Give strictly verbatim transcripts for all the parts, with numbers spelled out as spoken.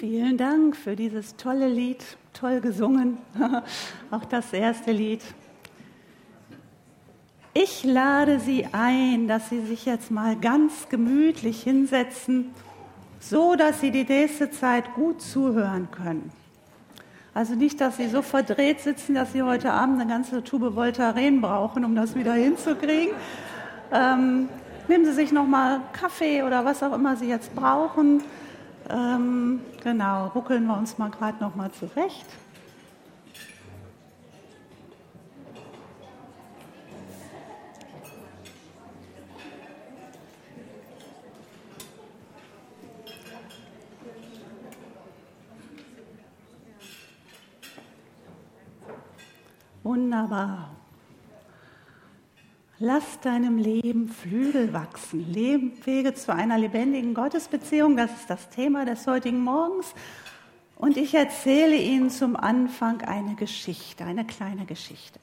Vielen Dank für dieses tolle Lied, toll gesungen, auch das erste Lied. Ich lade Sie ein, dass Sie sich jetzt mal ganz gemütlich hinsetzen, so dass Sie die nächste Zeit gut zuhören können. Also nicht, dass Sie so verdreht sitzen, dass Sie heute Abend eine ganze Tube Voltaren brauchen, um das wieder hinzukriegen. Ähm, nehmen Sie sich noch mal Kaffee oder was auch immer Sie jetzt brauchen. Ähm, genau, ruckeln wir uns mal gerade noch mal zurecht. Wunderbar. Lass deinem Leben Flügel wachsen. Wege zu einer lebendigen Gottesbeziehung, das ist das Thema des heutigen Morgens. Und ich erzähle Ihnen zum Anfang eine Geschichte, eine kleine Geschichte.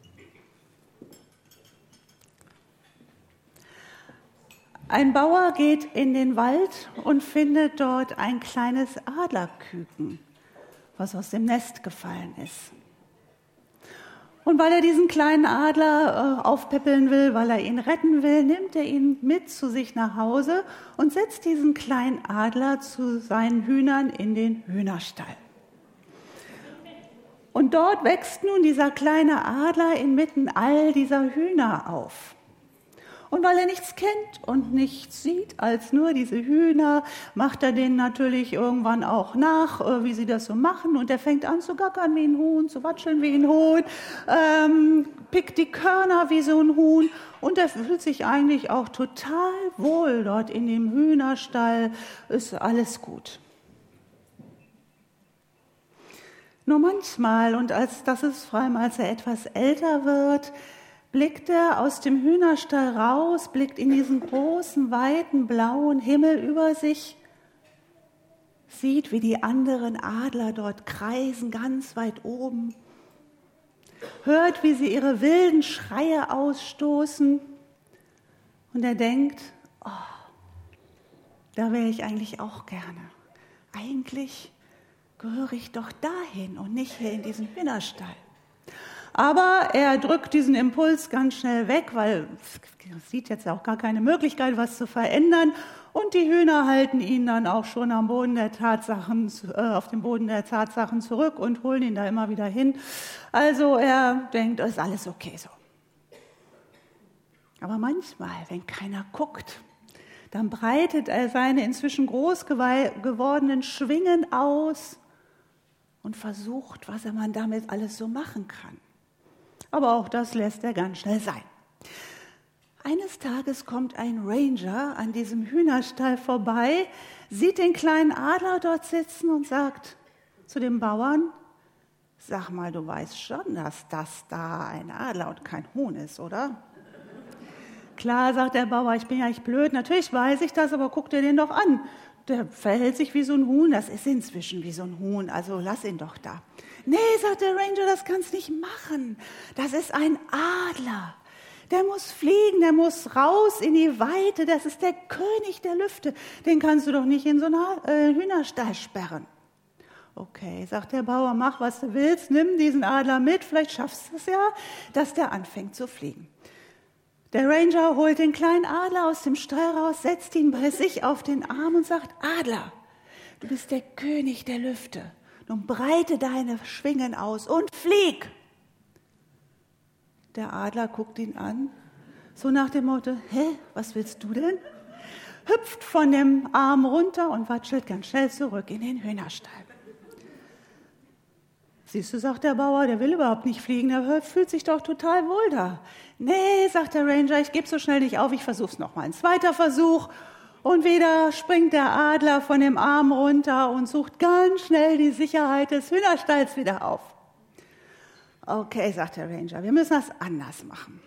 Ein Bauer geht in den Wald und findet dort ein kleines Adlerküken, was aus dem Nest gefallen ist. Und weil er diesen kleinen Adler äh, aufpäppeln will, weil er ihn retten will, nimmt er ihn mit zu sich nach Hause und setzt diesen kleinen Adler zu seinen Hühnern in den Hühnerstall. Und dort wächst nun dieser kleine Adler inmitten all dieser Hühner auf. Und weil er nichts kennt und nichts sieht als nur diese Hühner, macht er denen natürlich irgendwann auch nach, wie sie das so machen. Und er fängt an zu gackern wie ein Huhn, zu watscheln wie ein Huhn, ähm, pickt die Körner wie so ein Huhn. Und er fühlt sich eigentlich auch total wohl dort in dem Hühnerstall, ist alles gut. Nur manchmal, und als das ist vor allem, als er etwas älter wird, blickt er aus dem Hühnerstall raus, blickt in diesen großen, weiten, blauen Himmel über sich, sieht, wie die anderen Adler dort kreisen, ganz weit oben, hört, wie sie ihre wilden Schreie ausstoßen und er denkt, oh, da wäre ich eigentlich auch gerne. Eigentlich gehöre ich doch dahin und nicht hier in diesen Hühnerstall. Aber er drückt diesen Impuls ganz schnell weg, weil er sieht jetzt auch gar keine Möglichkeit, was zu verändern. Und die Hühner halten ihn dann auch schon am Boden der Tatsachen, äh, auf dem Boden der Tatsachen zurück und holen ihn da immer wieder hin. Also er denkt, ist alles okay so. Aber manchmal, wenn keiner guckt, dann breitet er seine inzwischen groß gewordenen Schwingen aus und versucht, was er man damit alles so machen kann. Aber auch das lässt er ganz schnell sein. Eines Tages kommt ein Ranger an diesem Hühnerstall vorbei, sieht den kleinen Adler dort sitzen und sagt zu dem Bauern, sag mal, du weißt schon, dass das da ein Adler und kein Huhn ist, oder? Klar, sagt der Bauer, ich bin ja nicht blöd, natürlich weiß ich das, aber guck dir den doch an. Der verhält sich wie so ein Huhn, das ist inzwischen wie so ein Huhn, also lass ihn doch da. Nee, sagt der Ranger, das kannst nicht machen. Das ist ein Adler. Der muss fliegen, der muss raus in die Weite. Das ist der König der Lüfte. Den kannst du doch nicht in so einen Hühnerstall sperren. Okay, sagt der Bauer, mach, was du willst. Nimm diesen Adler mit. Vielleicht schaffst du es ja, dass der anfängt zu fliegen. Der Ranger holt den kleinen Adler aus dem Stall raus, setzt ihn bei sich auf den Arm und sagt, Adler, du bist der König der Lüfte. Nun breite deine Schwingen aus und flieg. Der Adler guckt ihn an, so nach dem Motto, hä, was willst du denn? Hüpft von dem Arm runter und watschelt ganz schnell zurück in den Hühnerstall. Siehst du, sagt der Bauer, der will überhaupt nicht fliegen, der fühlt sich doch total wohl da. Nee, sagt der Ranger, ich gebe so schnell nicht auf, ich versuch's nochmal. Ein zweiter Versuch. Und wieder springt der Adler von dem Arm runter und sucht ganz schnell die Sicherheit des Hühnerstalls wieder auf. Okay, sagt der Ranger, wir müssen das anders machen.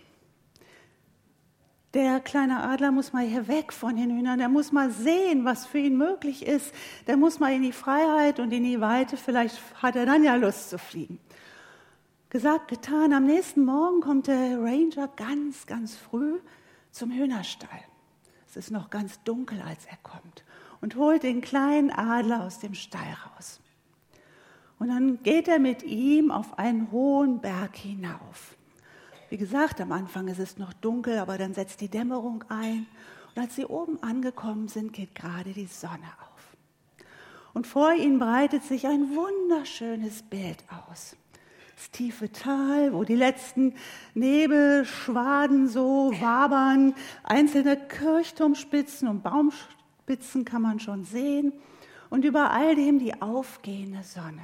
Der kleine Adler muss mal hier weg von den Hühnern, der muss mal sehen, was für ihn möglich ist. Der muss mal in die Freiheit und in die Weite, vielleicht hat er dann ja Lust zu fliegen. Gesagt, getan, am nächsten Morgen kommt der Ranger ganz, ganz früh zum Hühnerstall. Es ist noch ganz dunkel, als er kommt. und holt den kleinen Adler aus dem Stall raus. Und dann geht er mit ihm auf einen hohen Berg hinauf. Wie gesagt, am Anfang ist es noch dunkel, aber dann setzt die Dämmerung ein. Und als sie oben angekommen sind, geht gerade die Sonne auf. Und vor ihnen breitet sich ein wunderschönes Bild aus. Das tiefe Tal, wo die letzten Nebelschwaden so wabern, einzelne Kirchturmspitzen und Baumspitzen kann man schon sehen und über all dem die aufgehende Sonne.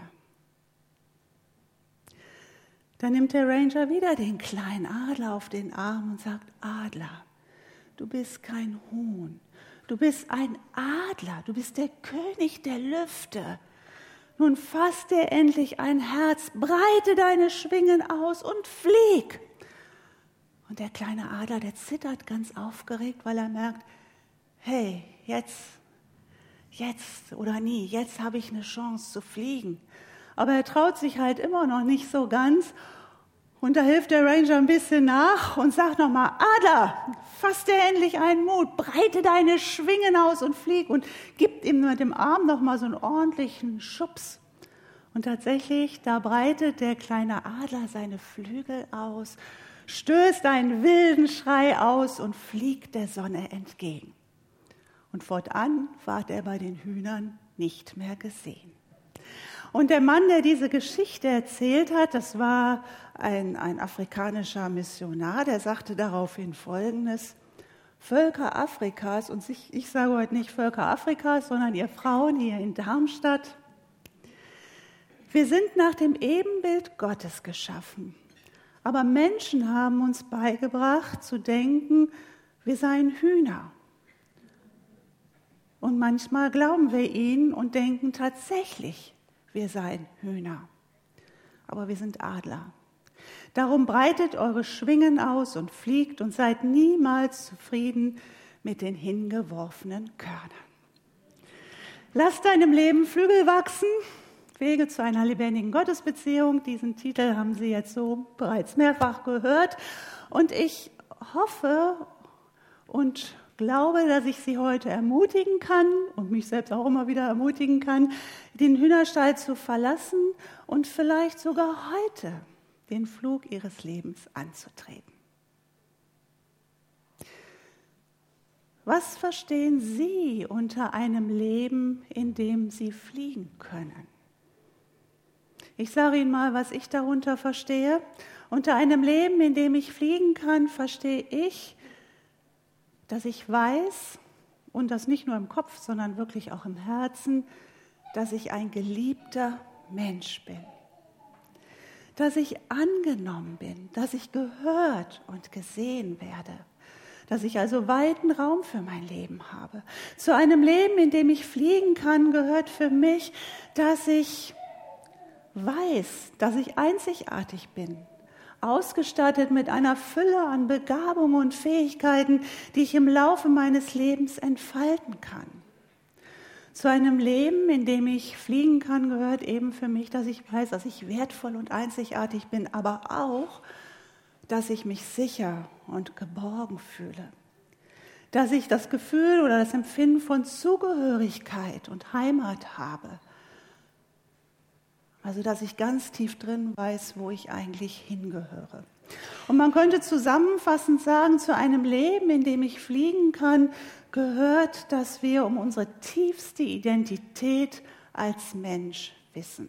Dann nimmt der Ranger wieder den kleinen Adler auf den Arm und sagt, Adler, du bist kein Huhn, du bist ein Adler, du bist der König der Lüfte. Nun fass dir endlich ein Herz, breite deine Schwingen aus und flieg. Und der kleine Adler, der zittert ganz aufgeregt, weil er merkt, hey, jetzt, jetzt oder nie, jetzt habe ich eine Chance zu fliegen. Aber er traut sich halt immer noch nicht so ganz. Und da hilft der Ranger ein bisschen nach und sagt nochmal, Adler, fass dir endlich einen Mut, breite deine Schwingen aus und flieg und gibt ihm mit dem Arm nochmal so einen ordentlichen Schubs. Und tatsächlich, da breitet der kleine Adler seine Flügel aus, stößt einen wilden Schrei aus und fliegt der Sonne entgegen. Und fortan ward er bei den Hühnern nicht mehr gesehen. Und der Mann, der diese Geschichte erzählt hat, das war ein, ein afrikanischer Missionar, der sagte daraufhin Folgendes: Völker Afrikas, und ich, ich sage heute nicht Völker Afrikas, sondern ihr Frauen hier in Darmstadt, wir sind nach dem Ebenbild Gottes geschaffen. Aber Menschen haben uns beigebracht zu denken, wir seien Hühner. Und manchmal glauben wir ihnen und denken tatsächlich, wir seien Hühner. Aber wir sind Adler. Darum breitet eure Schwingen aus und fliegt und seid niemals zufrieden mit den hingeworfenen Körnern. Lasst deinem Leben Flügel wachsen, Wege zu einer lebendigen Gottesbeziehung. Diesen Titel haben Sie jetzt so bereits mehrfach gehört. Und ich hoffe und glaube, dass ich Sie heute ermutigen kann und mich selbst auch immer wieder ermutigen kann, den Hühnerstall zu verlassen und vielleicht sogar heute den Flug Ihres Lebens anzutreten. Was verstehen Sie unter einem Leben, in dem Sie fliegen können? Ich sage Ihnen mal, was ich darunter verstehe. Unter einem Leben, in dem ich fliegen kann, verstehe ich, dass ich weiß, und das nicht nur im Kopf, sondern wirklich auch im Herzen, dass ich ein geliebter Mensch bin. Dass ich angenommen bin, dass ich gehört und gesehen werde. Dass ich also weiten Raum für mein Leben habe. Zu einem Leben, in dem ich fliegen kann, gehört für mich, dass ich weiß, dass ich einzigartig bin. Ausgestattet mit einer Fülle an Begabungen und Fähigkeiten, die ich im Laufe meines Lebens entfalten kann. Zu einem Leben, in dem ich fliegen kann, gehört eben für mich, dass ich weiß, dass ich wertvoll und einzigartig bin, aber auch, dass ich mich sicher und geborgen fühle. Dass ich das Gefühl oder das Empfinden von Zugehörigkeit und Heimat habe. Also, dass ich ganz tief drin weiß, wo ich eigentlich hingehöre. Und man könnte zusammenfassend sagen, zu einem Leben, in dem ich fliegen kann, gehört, dass wir um unsere tiefste Identität als Mensch wissen.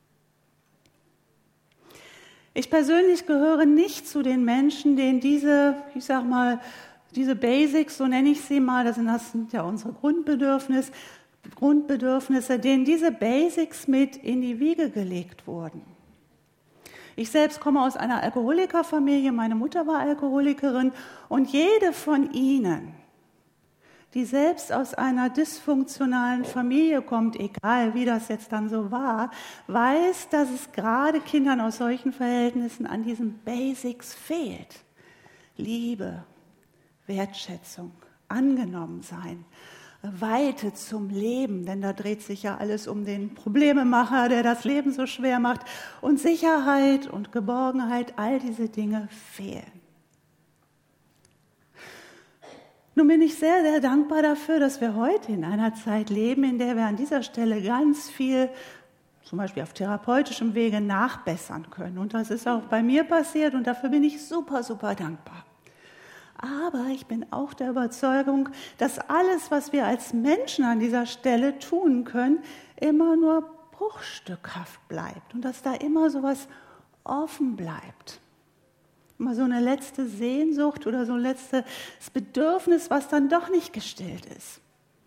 Ich persönlich gehöre nicht zu den Menschen, denen diese, ich sag mal, diese Basics, so nenne ich sie mal, das sind, das sind ja unsere Grundbedürfnisse, Grundbedürfnisse, denen diese Basics mit in die Wiege gelegt wurden. Ich selbst komme aus einer Alkoholikerfamilie, meine Mutter war Alkoholikerin und jede von Ihnen, die selbst aus einer dysfunktionalen Familie kommt, egal wie das jetzt dann so war, weiß, dass es gerade Kindern aus solchen Verhältnissen an diesen Basics fehlt. Liebe, Wertschätzung, angenommen sein, Weite zum Leben, denn da dreht sich ja alles um den Problememacher, der das Leben so schwer macht. Und Sicherheit und Geborgenheit, all diese Dinge fehlen. Nun bin ich sehr, sehr dankbar dafür, dass wir heute in einer Zeit leben, in der wir an dieser Stelle ganz viel, zum Beispiel auf therapeutischem Wege, nachbessern können. Und das ist auch bei mir passiert und dafür bin ich super, super dankbar. Aber ich bin auch der Überzeugung, dass alles, was wir als Menschen an dieser Stelle tun können, immer nur bruchstückhaft bleibt und dass da immer so was offen bleibt. Immer so eine letzte Sehnsucht oder so ein letztes Bedürfnis, was dann doch nicht gestillt ist.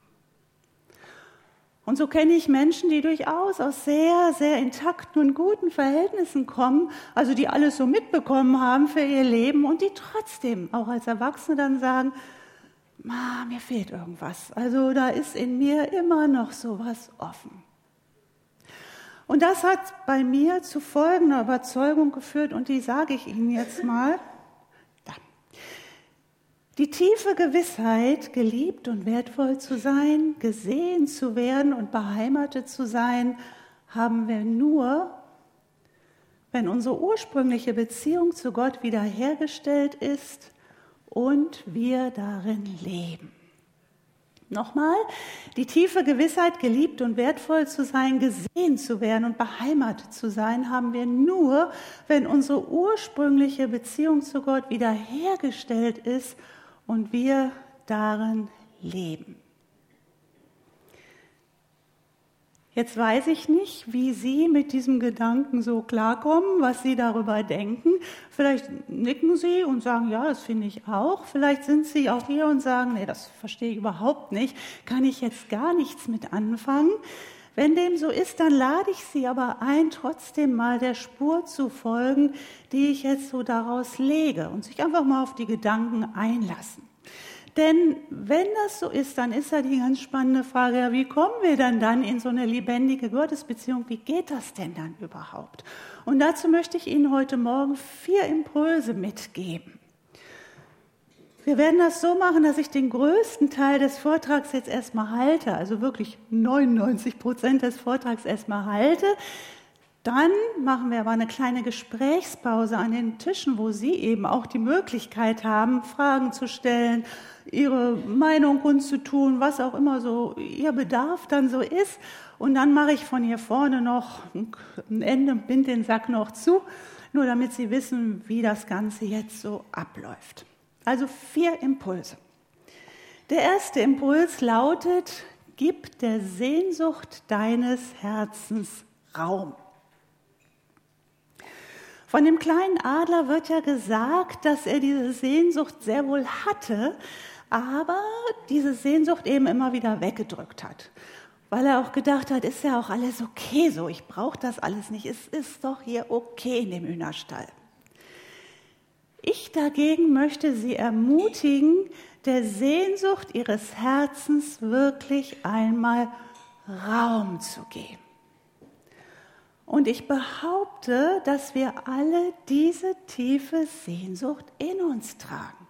Und so kenne ich Menschen, die durchaus aus sehr, sehr intakten und guten Verhältnissen kommen, also die alles so mitbekommen haben für ihr Leben und die trotzdem auch als Erwachsene dann sagen, ah, mir fehlt irgendwas. Also da ist in mir immer noch so was offen. Und das hat bei mir zu folgender Überzeugung geführt und die sage ich Ihnen jetzt mal. Da. Die tiefe Gewissheit, geliebt und wertvoll zu sein, gesehen zu werden und beheimatet zu sein, haben wir nur, wenn unsere ursprüngliche Beziehung zu Gott wiederhergestellt ist und wir darin leben. Nochmal, die tiefe Gewissheit, geliebt und wertvoll zu sein, gesehen zu werden und beheimatet zu sein, haben wir nur, wenn unsere ursprüngliche Beziehung zu Gott wiederhergestellt ist und wir darin leben. Jetzt weiß ich nicht, wie Sie mit diesem Gedanken so klarkommen, was Sie darüber denken. Vielleicht nicken Sie und sagen, ja, das finde ich auch. Vielleicht sind Sie auch hier und sagen, nee, das verstehe ich überhaupt nicht, kann ich jetzt gar nichts mit anfangen. Wenn dem so ist, dann lade ich Sie aber ein, trotzdem mal der Spur zu folgen, die ich jetzt so daraus lege und sich einfach mal auf die Gedanken einlassen. Denn wenn das so ist, dann ist ja die ganz spannende Frage, ja, wie kommen wir denn dann in so eine lebendige Gottesbeziehung? Wie geht das denn dann überhaupt? Und dazu möchte ich Ihnen heute Morgen vier Impulse mitgeben. Wir werden das so machen, dass ich den größten Teil des Vortrags jetzt erstmal halte, also wirklich neunundneunzig Prozent des Vortrags erstmal halte. Dann machen wir aber eine kleine Gesprächspause an den Tischen, wo Sie eben auch die Möglichkeit haben, Fragen zu stellen, Ihre Meinung kundzutun, was auch immer so Ihr Bedarf dann so ist. Und dann mache ich von hier vorne noch ein Ende, bind den Sack noch zu, nur damit Sie wissen, wie das Ganze jetzt so abläuft. Also vier Impulse. Der erste Impuls lautet, gib der Sehnsucht deines Herzens Raum. Von dem kleinen Adler wird ja gesagt, dass er diese Sehnsucht sehr wohl hatte, aber diese Sehnsucht eben immer wieder weggedrückt hat. Weil er auch gedacht hat, ist ja auch alles okay so, ich brauche das alles nicht, es ist doch hier okay in dem Hühnerstall. Ich dagegen möchte Sie ermutigen, der Sehnsucht Ihres Herzens wirklich einmal Raum zu geben. Und ich behaupte, dass wir alle diese tiefe Sehnsucht in uns tragen.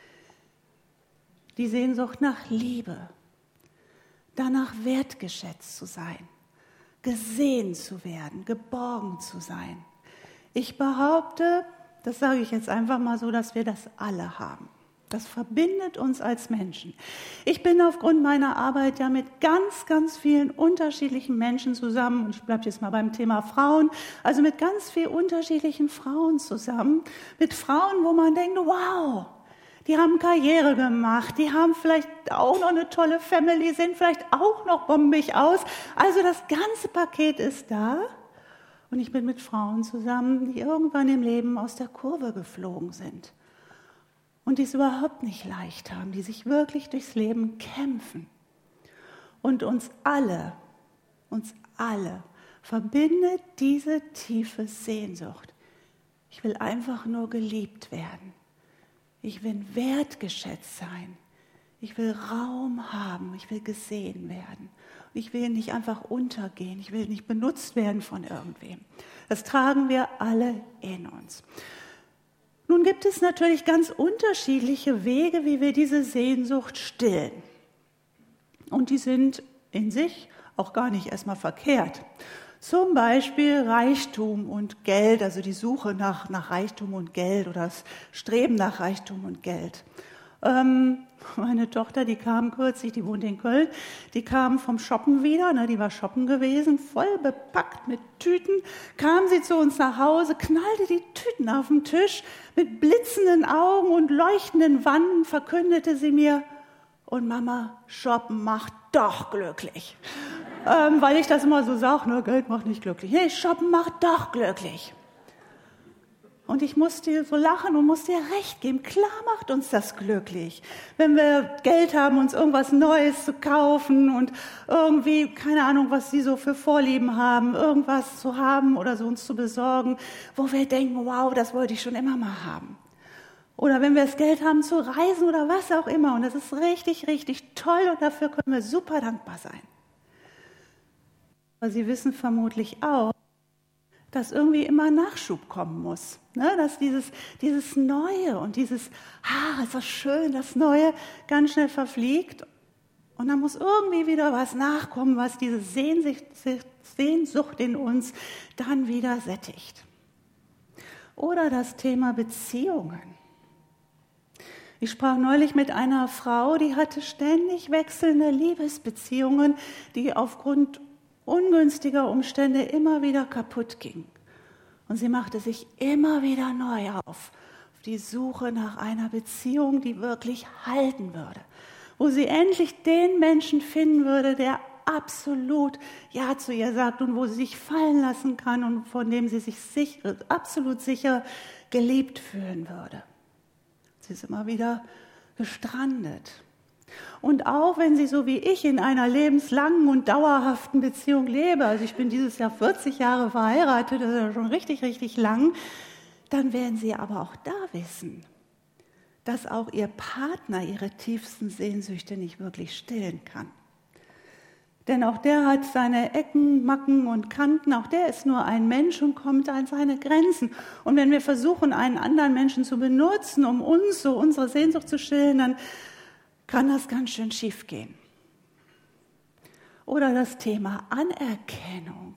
Die Sehnsucht nach Liebe, danach wertgeschätzt zu sein, gesehen zu werden, geborgen zu sein. Ich behaupte, das sage ich jetzt einfach mal so, dass wir das alle haben. Das verbindet uns als Menschen. Ich bin aufgrund meiner Arbeit ja mit ganz, ganz vielen unterschiedlichen Menschen zusammen, und ich bleibe jetzt mal beim Thema Frauen, also mit ganz vielen unterschiedlichen Frauen zusammen, mit Frauen, wo man denkt, wow, die haben Karriere gemacht, die haben vielleicht auch noch eine tolle Family, sehen vielleicht auch noch bombig aus. Also das ganze Paket ist da. Und ich bin mit Frauen zusammen, die irgendwann im Leben aus der Kurve geflogen sind. Und die es überhaupt nicht leicht haben, die sich wirklich durchs Leben kämpfen. Und uns alle, uns alle verbindet diese tiefe Sehnsucht. Ich will einfach nur geliebt werden. Ich will wertgeschätzt sein. Ich will Raum haben. Ich will gesehen werden. Ich will nicht einfach untergehen. Ich will nicht benutzt werden von irgendwem. Das tragen wir alle in uns. Nun gibt es natürlich ganz unterschiedliche Wege, wie wir diese Sehnsucht stillen. Und die sind in sich auch gar nicht erstmal verkehrt. Zum Beispiel Reichtum und Geld, also die Suche nach, nach Reichtum und Geld oder das Streben nach Reichtum und Geld. Ähm, meine Tochter, die kam kürzlich, die wohnt in Köln, die kam vom Shoppen wieder, ne, die war shoppen gewesen, voll bepackt mit Tüten, kam sie zu uns nach Hause, knallte die Tüten auf den Tisch, mit blitzenden Augen und leuchtenden Wangen verkündete sie mir, und Mama, shoppen macht doch glücklich. ähm, weil ich das immer so sage, ne, Geld macht nicht glücklich. Nee, shoppen macht doch glücklich. Und ich musste so lachen und musste ihr recht geben. Klar macht uns das glücklich, wenn wir Geld haben, uns irgendwas Neues zu kaufen und irgendwie, keine Ahnung, was sie so für Vorlieben haben, irgendwas zu haben oder so uns zu besorgen, wo wir denken, wow, das wollte ich schon immer mal haben. Oder wenn wir das Geld haben zu reisen oder was auch immer. Und das ist richtig, richtig toll und dafür können wir super dankbar sein. Aber Sie wissen vermutlich auch, dass irgendwie immer Nachschub kommen muss. Ne? Dass dieses, dieses Neue und dieses, ah, ist das schön, das Neue, ganz schnell verfliegt. Und dann muss irgendwie wieder was nachkommen, was diese Sehnsucht, Sehnsucht in uns dann wieder sättigt. Oder das Thema Beziehungen. Ich sprach neulich mit einer Frau, die hatte ständig wechselnde Liebesbeziehungen, die aufgrund ungünstiger Umstände immer wieder kaputt ging. Und sie machte sich immer wieder neu auf, auf die Suche nach einer Beziehung, die wirklich halten würde, wo sie endlich den Menschen finden würde, der absolut Ja zu ihr sagt und wo sie sich fallen lassen kann und von dem sie sich sicher, absolut sicher geliebt fühlen würde. Sie ist immer wieder gestrandet. Und auch wenn sie so wie ich in einer lebenslangen und dauerhaften Beziehung lebe, also ich bin dieses Jahr vierzig Jahre verheiratet, das ist ja schon richtig, richtig lang, dann werden sie aber auch da wissen, dass auch ihr Partner ihre tiefsten Sehnsüchte nicht wirklich stillen kann. Denn auch der hat seine Ecken, Macken und Kanten, auch der ist nur ein Mensch und kommt an seine Grenzen. Und wenn wir versuchen, einen anderen Menschen zu benutzen, um uns so unsere Sehnsucht zu stillen, dann kann das ganz schön schief gehen. Oder das Thema Anerkennung.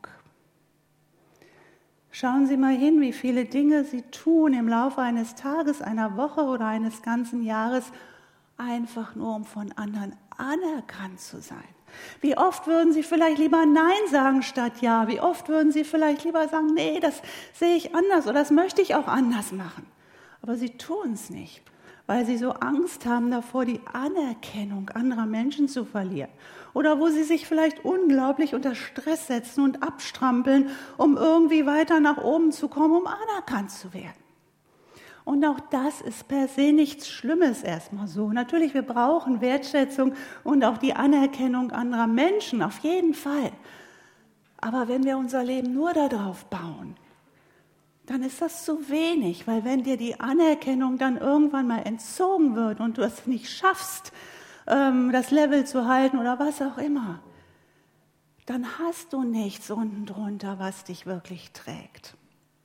Schauen Sie mal hin, wie viele Dinge Sie tun im Laufe eines Tages, einer Woche oder eines ganzen Jahres, einfach nur um von anderen anerkannt zu sein. Wie oft würden Sie vielleicht lieber Nein sagen statt Ja? Wie oft würden Sie vielleicht lieber sagen, nee, das sehe ich anders oder das möchte ich auch anders machen. Aber Sie tun es nicht, weil Sie so Angst haben davor, die Anerkennung anderer Menschen zu verlieren. Oder wo Sie sich vielleicht unglaublich unter Stress setzen und abstrampeln, um irgendwie weiter nach oben zu kommen, um anerkannt zu werden. Und auch das ist per se nichts Schlimmes erstmal so. Natürlich, wir brauchen Wertschätzung und auch die Anerkennung anderer Menschen, auf jeden Fall. Aber wenn wir unser Leben nur darauf bauen, dann ist das zu wenig, weil wenn dir die Anerkennung dann irgendwann mal entzogen wird und du es nicht schaffst, das Level zu halten oder was auch immer, dann hast du nichts unten drunter, was dich wirklich trägt.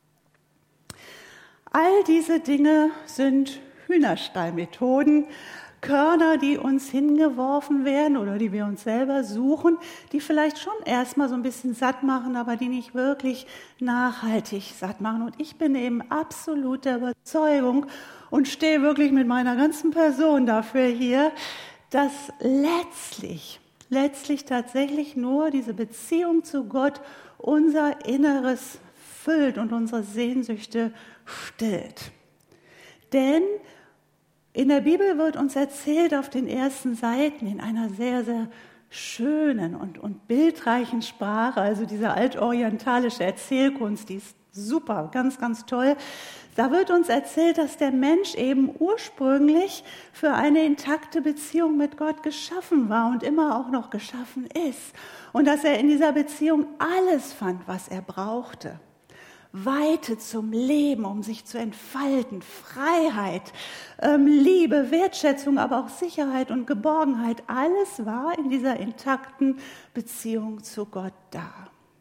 All diese Dinge sind Hühnerstallmethoden, Körner, die uns hingeworfen werden oder die wir uns selber suchen, die vielleicht schon erstmal so ein bisschen satt machen, aber die nicht wirklich nachhaltig satt machen. Und ich bin eben absolut der Überzeugung und stehe wirklich mit meiner ganzen Person dafür hier, dass letztlich, letztlich tatsächlich nur diese Beziehung zu Gott unser Inneres füllt und unsere Sehnsüchte stillt. Denn in der Bibel wird uns erzählt auf den ersten Seiten in einer sehr, sehr schönen und, und bildreichen Sprache, also diese altorientalische Erzählkunst, die ist super, ganz, ganz toll. Da wird uns erzählt, dass der Mensch eben ursprünglich für eine intakte Beziehung mit Gott geschaffen war und immer auch noch geschaffen ist. Und dass er in dieser Beziehung alles fand, was er brauchte. Weite zum Leben, um sich zu entfalten, Freiheit, ähm, Liebe, Wertschätzung, aber auch Sicherheit und Geborgenheit. Alles war in dieser intakten Beziehung zu Gott da.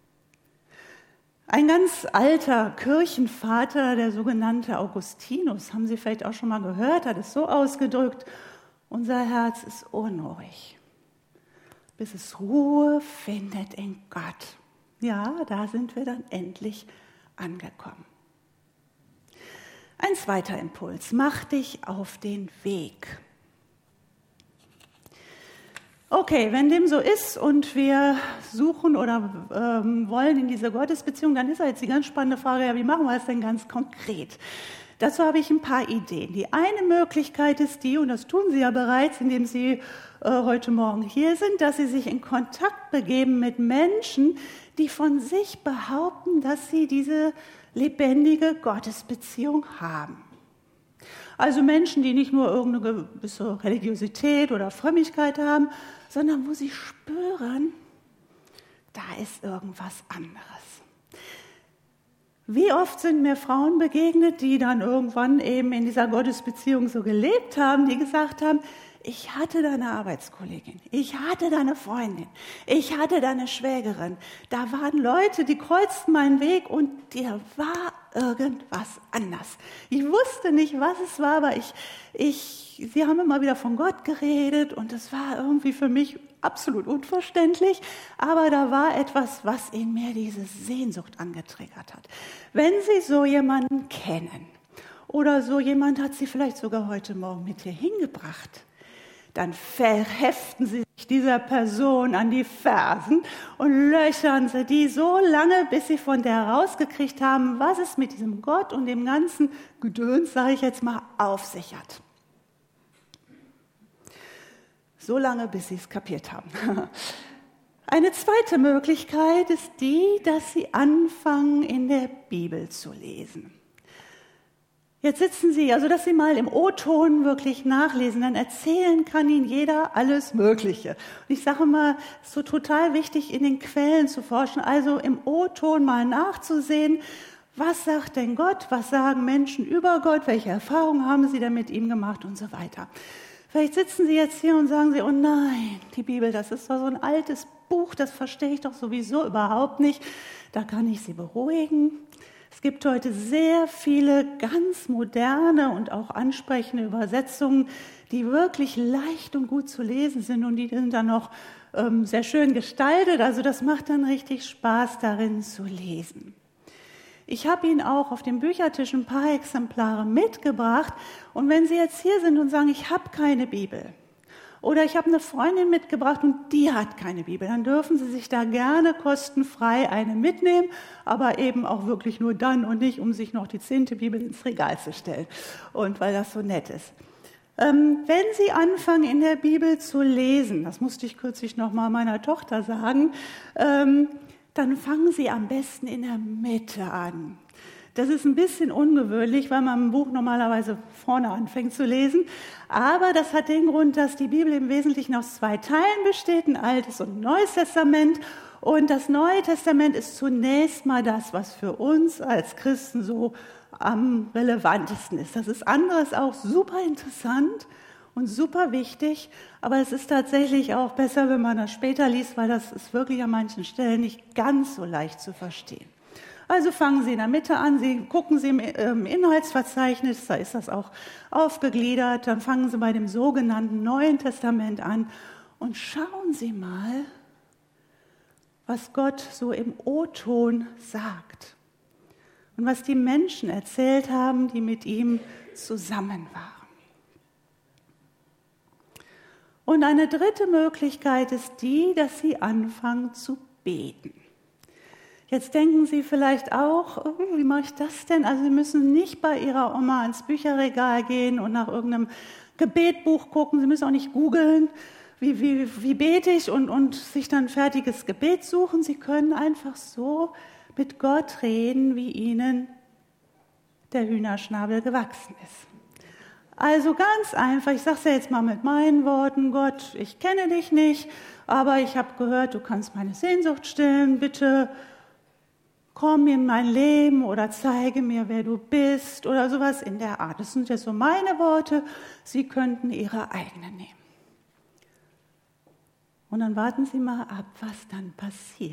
Ein ganz alter Kirchenvater, der sogenannte Augustinus, haben Sie vielleicht auch schon mal gehört, hat es so ausgedrückt: Unser Herz ist unruhig, bis es Ruhe findet in Gott. Ja, da sind wir dann endlich angekommen. Ein zweiter Impuls: Mach dich auf den Weg. Okay, wenn dem so ist und wir suchen oder ähm, wollen in diese Gottesbeziehung, dann ist ja jetzt die ganz spannende Frage, ja, wie machen wir es denn ganz konkret? Dazu habe ich ein paar Ideen. Die eine Möglichkeit ist die, und das tun Sie ja bereits, indem Sie äh, heute Morgen hier sind, dass Sie sich in Kontakt begeben mit Menschen, die von sich behaupten, dass sie diese lebendige Gottesbeziehung haben. Also Menschen, die nicht nur irgendeine gewisse Religiosität oder Frömmigkeit haben, sondern wo sie spüren, da ist irgendwas anderes. Wie oft sind mir Frauen begegnet, die dann irgendwann eben in dieser Gottesbeziehung so gelebt haben, die gesagt haben, ich hatte da eine Arbeitskollegin, ich hatte da eine Freundin, ich hatte da eine Schwägerin. Da waren Leute, die kreuzten meinen Weg und dir war irgendwas anders. Ich wusste nicht, was es war, aber ich, ich, sie haben immer wieder von Gott geredet und das war irgendwie für mich absolut unverständlich, aber da war etwas, was in mir diese Sehnsucht angetriggert hat. Wenn Sie so jemanden kennen oder so jemand hat Sie vielleicht sogar heute Morgen mit hier hingebracht, dann verheften Sie sich dieser Person an die Fersen und löchern Sie die so lange, bis Sie von der rausgekriegt haben, was es mit diesem Gott und dem ganzen Gedöns, sage ich jetzt mal, auf sich hat. So lange, bis Sie es kapiert haben. Eine zweite Möglichkeit ist die, dass Sie anfangen, in der Bibel zu lesen. Jetzt sitzen Sie, also dass Sie mal im O-Ton wirklich nachlesen, dann erzählen kann Ihnen jeder alles Mögliche. Und ich sage mal, es ist so total wichtig, in den Quellen zu forschen, also im O-Ton mal nachzusehen, was sagt denn Gott, was sagen Menschen über Gott, welche Erfahrungen haben sie denn mit ihm gemacht und so weiter. Vielleicht sitzen Sie jetzt hier und sagen Sie, oh nein, die Bibel, das ist doch so ein altes Buch, das verstehe ich doch sowieso überhaupt nicht. Da kann ich Sie beruhigen. Es gibt heute sehr viele ganz moderne und auch ansprechende Übersetzungen, die wirklich leicht und gut zu lesen sind und die sind dann noch ähm, sehr schön gestaltet. Also das macht dann richtig Spaß, darin zu lesen. Ich habe Ihnen auch auf dem Büchertisch ein paar Exemplare mitgebracht. Und wenn Sie jetzt hier sind und sagen, ich habe keine Bibel oder ich habe eine Freundin mitgebracht und die hat keine Bibel, dann dürfen Sie sich da gerne kostenfrei eine mitnehmen, aber eben auch wirklich nur dann und nicht, um sich noch die zehnte Bibel ins Regal zu stellen und weil das so nett ist. Ähm, wenn Sie anfangen, in der Bibel zu lesen, das musste ich kürzlich noch mal meiner Tochter sagen, ähm, dann fangen Sie am besten in der Mitte an. Das ist ein bisschen ungewöhnlich, weil man ein Buch normalerweise vorne anfängt zu lesen. Aber das hat den Grund, dass die Bibel im Wesentlichen aus zwei Teilen besteht, ein Altes und ein Neues Testament. Und das Neue Testament ist zunächst mal das, was für uns als Christen so am relevantesten ist. Das ist anderes auch super interessant und super wichtig, aber es ist tatsächlich auch besser, wenn man das später liest, weil das ist wirklich an manchen Stellen nicht ganz so leicht zu verstehen. Also fangen Sie in der Mitte an, Sie gucken Sie im Inhaltsverzeichnis, da ist das auch aufgegliedert, dann fangen Sie bei dem sogenannten Neuen Testament an und schauen Sie mal, was Gott so im O-Ton sagt und was die Menschen erzählt haben, die mit ihm zusammen waren. Und eine dritte Möglichkeit ist die, dass Sie anfangen zu beten. Jetzt denken Sie vielleicht auch, oh, wie mache ich das denn? Also Sie müssen nicht bei Ihrer Oma ans Bücherregal gehen und nach irgendeinem Gebetbuch gucken. Sie müssen auch nicht googeln, wie, wie, wie bete ich und, und sich dann ein fertiges Gebet suchen. Sie können einfach so mit Gott reden, wie Ihnen der Hühnerschnabel gewachsen ist. Also ganz einfach, ich sage es ja jetzt mal mit meinen Worten, Gott, ich kenne dich nicht, aber ich habe gehört, du kannst meine Sehnsucht stillen, bitte komm in mein Leben oder zeige mir, wer du bist oder sowas in der Art. Das sind jetzt so meine Worte, Sie könnten Ihre eigenen nehmen. Und dann warten Sie mal ab, was dann passiert.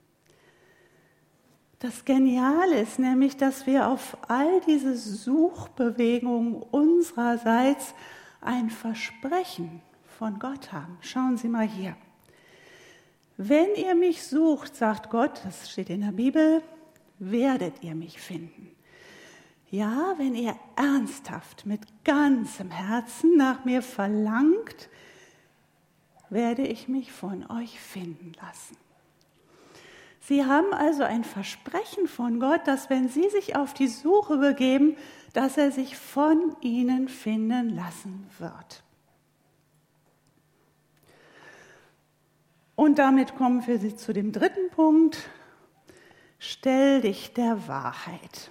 Das Geniale ist nämlich, dass wir auf all diese Suchbewegungen unsererseits ein Versprechen von Gott haben. Schauen Sie mal hier. Wenn ihr mich sucht, sagt Gott, das steht in der Bibel, werdet ihr mich finden. Ja, wenn ihr ernsthaft mit ganzem Herzen nach mir verlangt, werde ich mich von euch finden lassen. Sie haben also ein Versprechen von Gott, dass wenn sie sich auf die Suche begeben, dass er sich von ihnen finden lassen wird. Und damit kommen wir zu dem dritten Punkt. Stell dich der Wahrheit.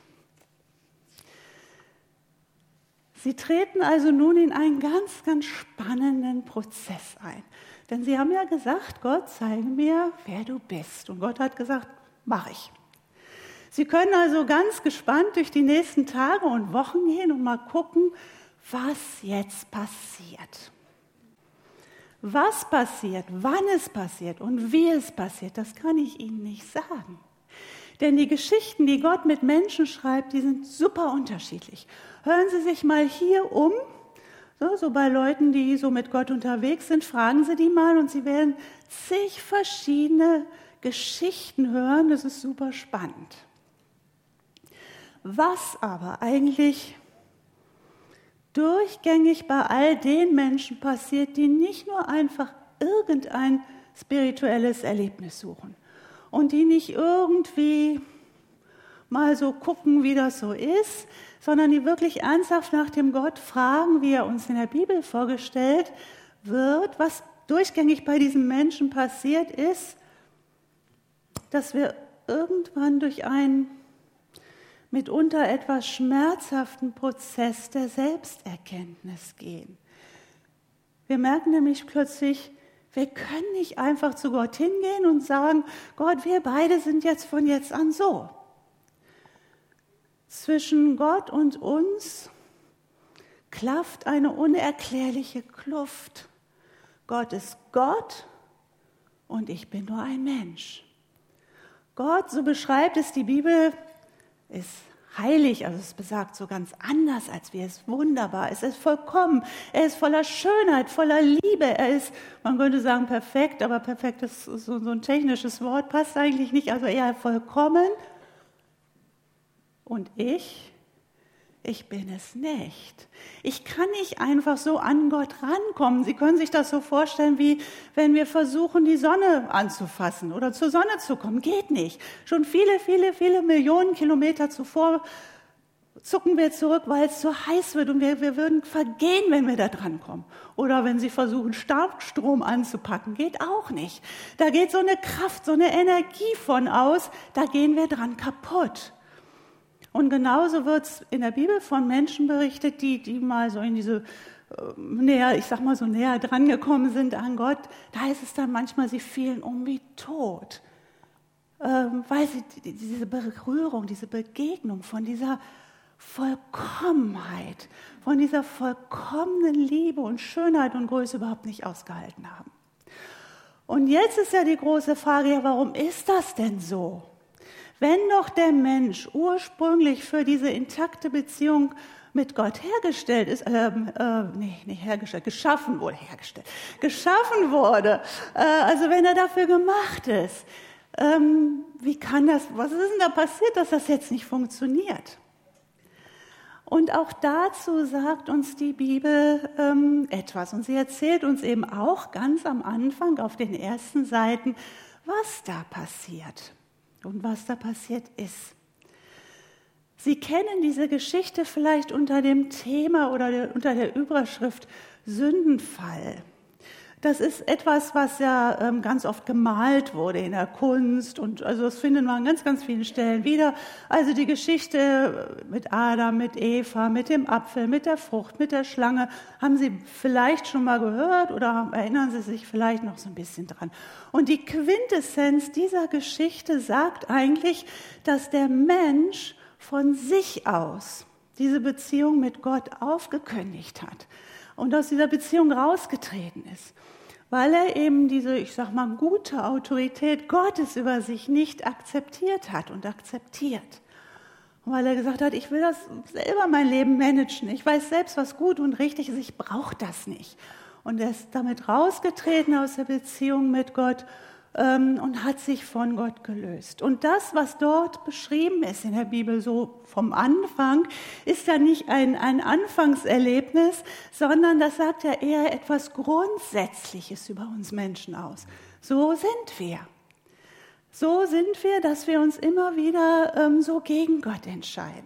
Sie treten also nun in einen ganz, ganz spannenden Prozess ein. Denn sie haben ja gesagt, Gott, zeige mir, wer du bist. Und Gott hat gesagt, mach ich. Sie können also ganz gespannt durch die nächsten Tage und Wochen gehen und mal gucken, was jetzt passiert. Was passiert, wann es passiert und wie es passiert, das kann ich Ihnen nicht sagen. Denn die Geschichten, die Gott mit Menschen schreibt, die sind super unterschiedlich. Hören Sie sich mal hier um, so, so bei Leuten, die so mit Gott unterwegs sind, fragen Sie die mal und Sie werden zig verschiedene Geschichten hören. Das ist super spannend. Was aber eigentlich durchgängig bei all den Menschen passiert, die nicht nur einfach irgendein spirituelles Erlebnis suchen und die nicht irgendwie mal so gucken, wie das so ist, sondern die wirklich ernsthaft nach dem Gott fragen, wie er uns in der Bibel vorgestellt wird. Was durchgängig bei diesen Menschen passiert ist, dass wir irgendwann durch einen mitunter etwas schmerzhaften Prozess der Selbsterkenntnis gehen. Wir merken nämlich plötzlich, wir können nicht einfach zu Gott hingehen und sagen, Gott, wir beide sind jetzt von jetzt an so. Zwischen Gott und uns klafft eine unerklärliche Kluft. Gott ist Gott und ich bin nur ein Mensch. Gott, so beschreibt es die Bibel, ist heilig, also es besagt so ganz anders als wir, es ist wunderbar, es ist vollkommen, er ist voller Schönheit, voller Liebe, er ist, man könnte sagen perfekt, aber perfekt ist so, so ein technisches Wort, passt eigentlich nicht, also eher vollkommen. Und ich, ich bin es nicht. Ich kann nicht einfach so an Gott rankommen. Sie können sich das so vorstellen, wie wenn wir versuchen, die Sonne anzufassen oder zur Sonne zu kommen. Geht nicht. Schon viele, viele, viele Millionen Kilometer zuvor zucken wir zurück, weil es so heiß wird und wir, wir würden vergehen, wenn wir da dran kommen. Oder wenn Sie versuchen, Starkstrom anzupacken, geht auch nicht. Da geht so eine Kraft, so eine Energie von aus, da gehen wir dran kaputt. Und genauso wird es in der Bibel von Menschen berichtet, die, die mal so in diese äh, näher, ich sag mal so näher dran gekommen sind an Gott. Da ist es dann manchmal, sie fielen um wie tot, ähm, weil sie die, diese Berührung, diese Begegnung von dieser Vollkommenheit, von dieser vollkommenen Liebe und Schönheit und Größe überhaupt nicht ausgehalten haben. Und jetzt ist ja die große Frage, ja, warum ist das denn so? Wenn doch der Mensch ursprünglich für diese intakte Beziehung mit Gott hergestellt ist, äh, äh, nee, nicht hergestellt, geschaffen wurde, hergestellt, geschaffen wurde, äh, also wenn er dafür gemacht ist, ähm, wie kann das, was ist denn da passiert, dass das jetzt nicht funktioniert? Und auch dazu sagt uns die Bibel ähm, etwas. Und sie erzählt uns eben auch ganz am Anfang auf den ersten Seiten, was da passiert. Und was da passiert ist. Sie kennen diese Geschichte vielleicht unter dem Thema oder der, unter der Überschrift Sündenfall. Das ist etwas, was ja ähm, ganz oft gemalt wurde in der Kunst und also das finden wir an ganz, ganz vielen Stellen wieder. Also die Geschichte mit Adam, mit Eva, mit dem Apfel, mit der Frucht, mit der Schlange, haben Sie vielleicht schon mal gehört oder erinnern Sie sich vielleicht noch so ein bisschen dran. Und die Quintessenz dieser Geschichte sagt eigentlich, dass der Mensch von sich aus diese Beziehung mit Gott aufgekündigt hat und aus dieser Beziehung rausgetreten ist, weil er eben diese, ich sag mal, gute Autorität Gottes über sich nicht akzeptiert hat und akzeptiert. Und weil er gesagt hat, ich will das selber mein Leben managen, ich weiß selbst, was gut und richtig ist, ich brauche das nicht. Und er ist damit rausgetreten aus der Beziehung mit Gott ähm, und hat sich von Gott gelöst. Und das, was dort beschrieben ist in der Bibel, so vom Anfang, ist ja nicht ein, ein Anfangserlebnis, sondern das sagt ja eher etwas Grundsätzliches über uns Menschen aus. So sind wir. So sind wir, dass wir uns immer wieder ähm, so gegen Gott entscheiden.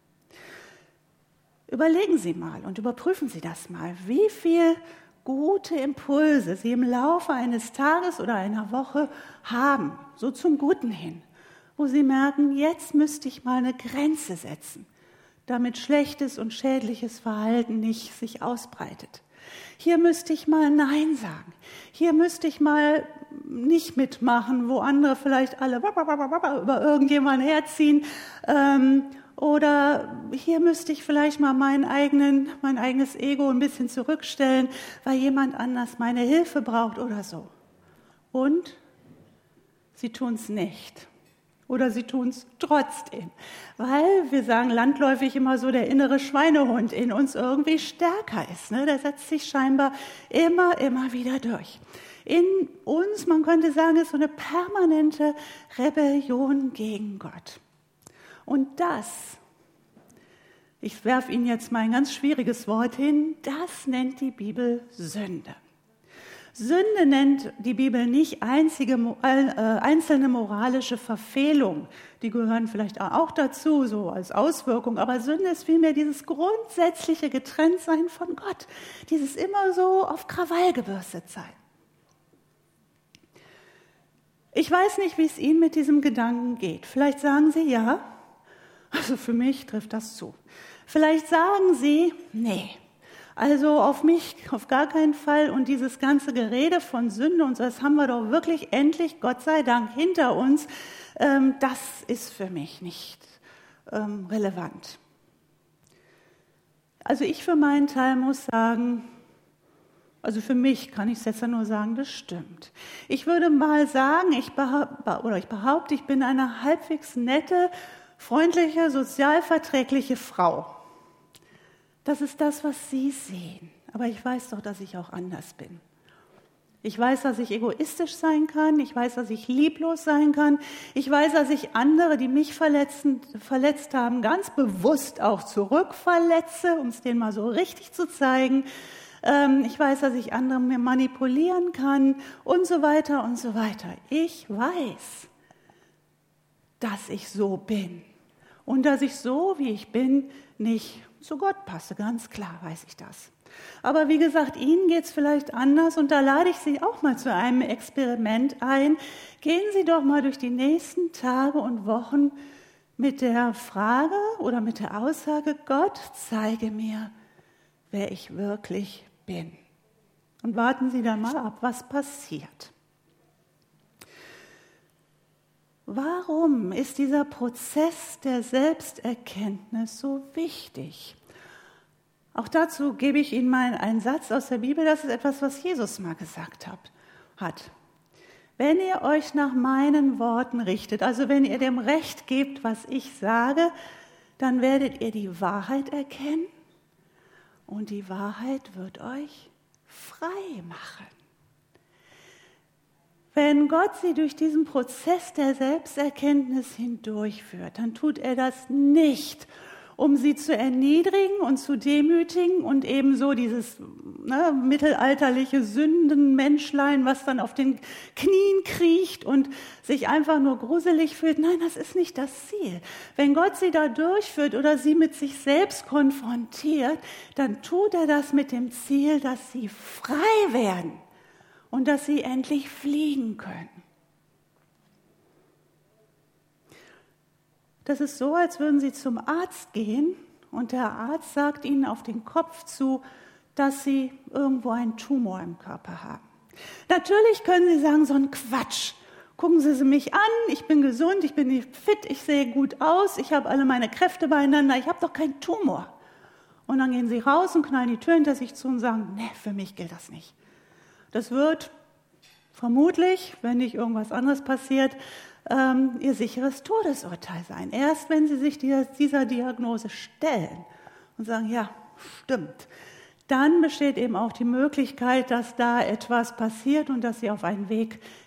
Überlegen Sie mal und überprüfen Sie das mal, wie viel gute Impulse Sie im Laufe eines Tages oder einer Woche haben, so zum Guten hin, wo Sie merken, jetzt müsste ich mal eine Grenze setzen, damit schlechtes und schädliches Verhalten nicht sich ausbreitet. Hier müsste ich mal Nein sagen. Hier müsste ich mal nicht mitmachen, wo andere vielleicht alle über irgendjemanden herziehen. Ähm, oder hier müsste ich vielleicht mal meinen eigenen, mein eigenes Ego ein bisschen zurückstellen, weil jemand anders meine Hilfe braucht oder so. Und sie tun es nicht. Oder sie tun es trotzdem, weil wir sagen landläufig immer so, der innere Schweinehund in uns irgendwie stärker ist. Ne? Der setzt sich scheinbar immer, immer wieder durch. In uns, man könnte sagen, ist so eine permanente Rebellion gegen Gott. Und das, ich werfe Ihnen jetzt mal ein ganz schwieriges Wort hin, das nennt die Bibel Sünde. Sünde nennt die Bibel nicht einzige, äh, einzelne moralische Verfehlung. Die gehören vielleicht auch dazu, so als Auswirkung. Aber Sünde ist vielmehr dieses grundsätzliche Getrenntsein von Gott. Dieses immer so auf Krawall gebürstet sein. Ich weiß nicht, wie es Ihnen mit diesem Gedanken geht. Vielleicht sagen Sie ja, also für mich trifft das zu. Vielleicht sagen Sie, nee. Also auf mich auf gar keinen Fall und dieses ganze Gerede von Sünde und so, das haben wir doch wirklich endlich, Gott sei Dank, hinter uns. Ähm, das ist für mich nicht ähm, relevant. Also ich für meinen Teil muss sagen, also für mich kann ich es jetzt ja nur sagen, das stimmt. Ich würde mal sagen, ich behaupte, oder ich behaupte, ich bin eine halbwegs nette, freundliche, sozialverträgliche Frau. Das ist das, was Sie sehen. Aber ich weiß doch, dass ich auch anders bin. Ich weiß, dass ich egoistisch sein kann. Ich weiß, dass ich lieblos sein kann. Ich weiß, dass ich andere, die mich verletzen, verletzt haben, ganz bewusst auch zurückverletze, um es denen mal so richtig zu zeigen. Ich weiß, dass ich andere mir manipulieren kann und so weiter und so weiter. Ich weiß, dass ich so bin und dass ich so, wie ich bin, nicht zu Gott passe, ganz klar weiß ich das. Aber wie gesagt, Ihnen geht es vielleicht anders und da lade ich Sie auch mal zu einem Experiment ein. Gehen Sie doch mal durch die nächsten Tage und Wochen mit der Frage oder mit der Aussage, Gott, zeige mir, wer ich wirklich bin. Und warten Sie dann mal ab, was passiert. Warum ist dieser Prozess der Selbsterkenntnis so wichtig? Auch dazu gebe ich Ihnen mal einen Satz aus der Bibel, das ist etwas, was Jesus mal gesagt hat. Wenn ihr euch nach meinen Worten richtet, also wenn ihr dem Recht gebt, was ich sage, dann werdet ihr die Wahrheit erkennen und die Wahrheit wird euch frei machen. Wenn Gott Sie durch diesen Prozess der Selbsterkenntnis hindurchführt, dann tut er das nicht, um Sie zu erniedrigen und zu demütigen und ebenso dieses ne, mittelalterliche Sündenmenschlein, was dann auf den Knien kriecht und sich einfach nur gruselig fühlt. Nein, das ist nicht das Ziel. Wenn Gott Sie da durchführt oder Sie mit sich selbst konfrontiert, dann tut er das mit dem Ziel, dass Sie frei werden. Und dass Sie endlich fliegen können. Das ist so, als würden Sie zum Arzt gehen und der Arzt sagt Ihnen auf den Kopf zu, dass Sie irgendwo einen Tumor im Körper haben. Natürlich können Sie sagen, so ein Quatsch. Gucken Sie mich an, ich bin gesund, ich bin fit, ich sehe gut aus, ich habe alle meine Kräfte beieinander, ich habe doch keinen Tumor. Und dann gehen Sie raus und knallen die Tür hinter sich zu und sagen, nee, für mich gilt das nicht. Das wird vermutlich, wenn nicht irgendwas anderes passiert, ähm, Ihr sicheres Todesurteil sein. Erst wenn Sie sich dieser, dieser Diagnose stellen und sagen, ja, stimmt, dann besteht eben auch die Möglichkeit, dass da etwas passiert und dass Sie auf einen Weg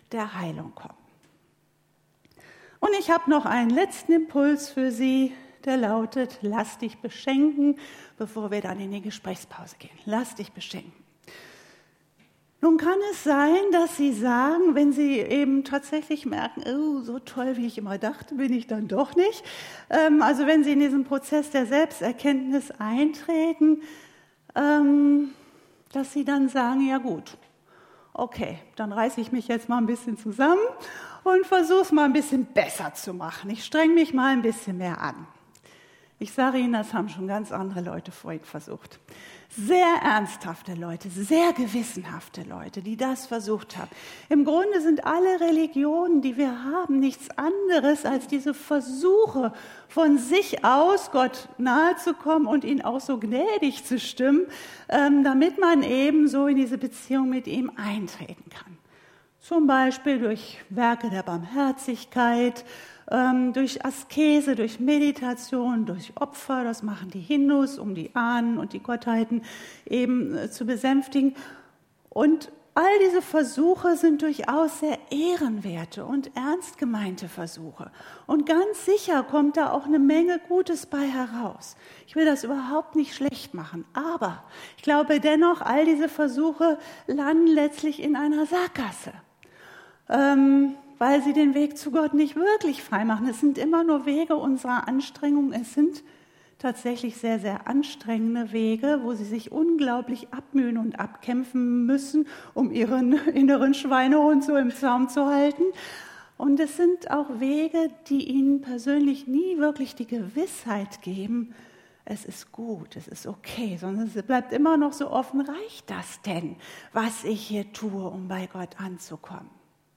der Heilung kommen. Und ich habe noch einen letzten Impuls für Sie, der lautet, lass dich beschenken, bevor wir dann in die Gesprächspause gehen. Lass dich beschenken. Nun kann es sein, dass Sie sagen, wenn Sie eben tatsächlich merken, oh, so toll, wie ich immer dachte, bin ich dann doch nicht. Ähm, also wenn Sie in diesen Prozess der Selbsterkenntnis eintreten, ähm, dass Sie dann sagen, ja gut, okay, dann reiße ich mich jetzt mal ein bisschen zusammen und versuche es mal ein bisschen besser zu machen. Ich strenge mich mal ein bisschen mehr an. Ich sage Ihnen, das haben schon ganz andere Leute vorhin versucht. Sehr ernsthafte Leute, sehr gewissenhafte Leute, die das versucht haben. Im Grunde sind alle Religionen, die wir haben, nichts anderes als diese Versuche, von sich aus Gott nahezukommen und ihn auch so gnädig zu stimmen, damit man eben so in diese Beziehung mit ihm eintreten kann. Zum Beispiel durch Werke der Barmherzigkeit, durch Askese, durch Meditation, durch Opfer, das machen die Hindus, um die Ahnen und die Gottheiten eben zu besänftigen. Und all diese Versuche sind durchaus sehr ehrenwerte und ernst gemeinte Versuche. Und ganz sicher kommt da auch eine Menge Gutes bei heraus. Ich will das überhaupt nicht schlecht machen, aber ich glaube dennoch, all diese Versuche landen letztlich in einer Sackgasse. Ähm, weil sie den Weg zu Gott nicht wirklich frei machen. Es sind immer nur Wege unserer Anstrengung. Es sind tatsächlich sehr, sehr anstrengende Wege, wo sie sich unglaublich abmühen und abkämpfen müssen, um ihren inneren Schweinehund so im Zaum zu halten. Und es sind auch Wege, die ihnen persönlich nie wirklich die Gewissheit geben, es ist gut, es ist okay, sondern es bleibt immer noch so offen, reicht das denn, was ich hier tue, um bei Gott anzukommen?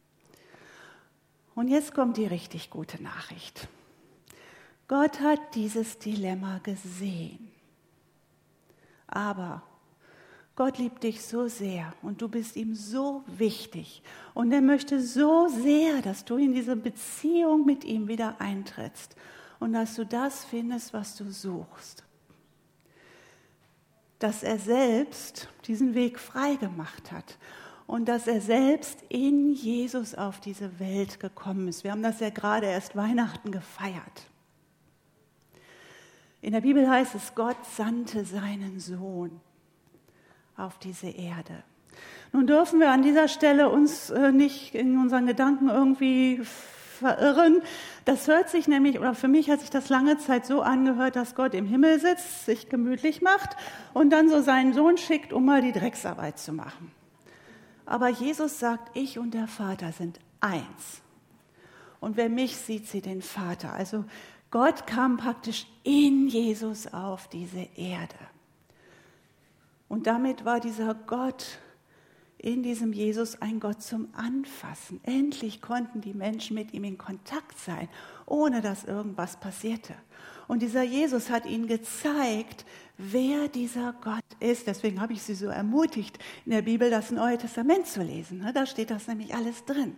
Und jetzt kommt die richtig gute Nachricht. Gott hat dieses Dilemma gesehen. Aber Gott liebt dich so sehr und du bist ihm so wichtig. Und er möchte so sehr, dass du in diese Beziehung mit ihm wieder eintrittst und dass du das findest, was du suchst. Dass er selbst diesen Weg frei gemacht hat. Und dass er selbst in Jesus auf diese Welt gekommen ist. Wir haben das ja gerade erst Weihnachten gefeiert. In der Bibel heißt es, Gott sandte seinen Sohn auf diese Erde. Nun dürfen wir an dieser Stelle uns nicht in unseren Gedanken irgendwie verirren. Das hört sich nämlich, oder für mich hat sich das lange Zeit so angehört, dass Gott im Himmel sitzt, sich gemütlich macht und dann so seinen Sohn schickt, um mal die Drecksarbeit zu machen. Aber Jesus sagt, ich und der Vater sind eins. Und wer mich sieht, sieht den Vater. Also Gott kam praktisch in Jesus auf diese Erde. Und damit war dieser Gott in diesem Jesus ein Gott zum Anfassen. Endlich konnten die Menschen mit ihm in Kontakt sein, ohne dass irgendwas passierte. Und dieser Jesus hat ihnen gezeigt, wer dieser Gott ist. Deswegen habe ich Sie so ermutigt, in der Bibel das Neue Testament zu lesen. Da steht das nämlich alles drin.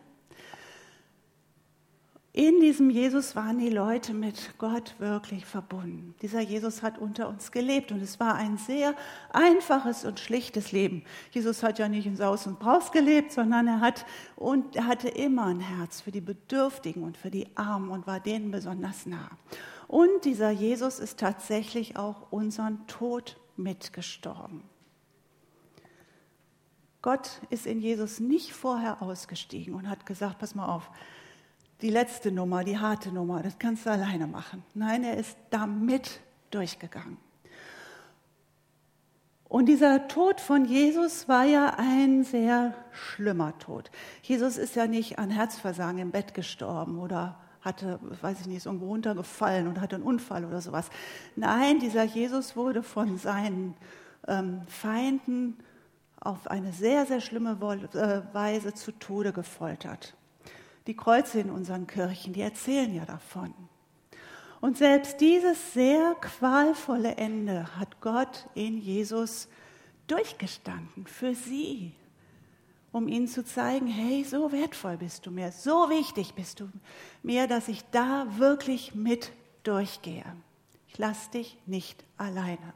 In diesem Jesus waren die Leute mit Gott wirklich verbunden. Dieser Jesus hat unter uns gelebt und es war ein sehr einfaches und schlichtes Leben. Jesus hat ja nicht in Saus und Braus gelebt, sondern er hat und er hatte immer ein Herz für die Bedürftigen und für die Armen und war denen besonders nah. Und dieser Jesus ist tatsächlich auch unseren Tod mitgestorben. Gott ist in Jesus nicht vorher ausgestiegen und hat gesagt, pass mal auf, die letzte Nummer, die harte Nummer, das kannst du alleine machen. Nein, er ist damit durchgegangen. Und dieser Tod von Jesus war ja ein sehr schlimmer Tod. Jesus ist ja nicht an Herzversagen im Bett gestorben oder hatte, weiß ich nicht, ist irgendwo runtergefallen und hatte einen Unfall oder sowas. Nein, dieser Jesus wurde von seinen ähm, Feinden auf eine sehr, sehr schlimme Weise zu Tode gefoltert. Die Kreuze in unseren Kirchen, die erzählen ja davon. Und selbst dieses sehr qualvolle Ende hat Gott in Jesus durchgestanden für sie, um ihnen zu zeigen, hey, so wertvoll bist du mir, so wichtig bist du mir, dass ich da wirklich mit durchgehe. Ich lasse dich nicht alleine.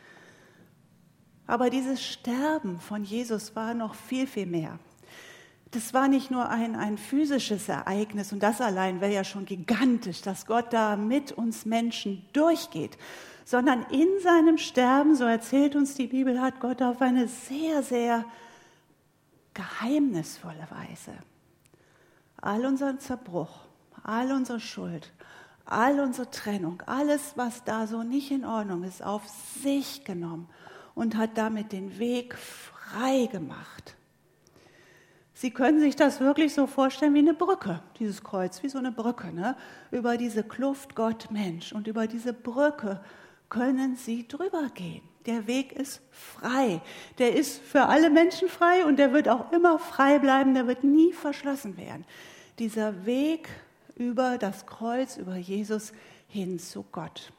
Aber dieses Sterben von Jesus war noch viel, viel mehr. Das war nicht nur ein, ein physisches Ereignis, und das allein wäre ja schon gigantisch, dass Gott da mit uns Menschen durchgeht, sondern in seinem Sterben, so erzählt uns die Bibel, hat Gott auf eine sehr, sehr geheimnisvolle Weise all unseren Zerbruch, all unsere Schuld, all unsere Trennung, alles, was da so nicht in Ordnung ist, auf sich genommen und hat damit den Weg frei gemacht. Sie können sich das wirklich so vorstellen wie eine Brücke, dieses Kreuz, wie so eine Brücke, ne? Über diese Kluft Gott-Mensch. Und über diese Brücke können Sie drüber gehen. Der Weg ist frei. Der ist für alle Menschen frei und der wird auch immer frei bleiben. Der wird nie verschlossen werden. Dieser Weg über das Kreuz, über Jesus hin zu Gott.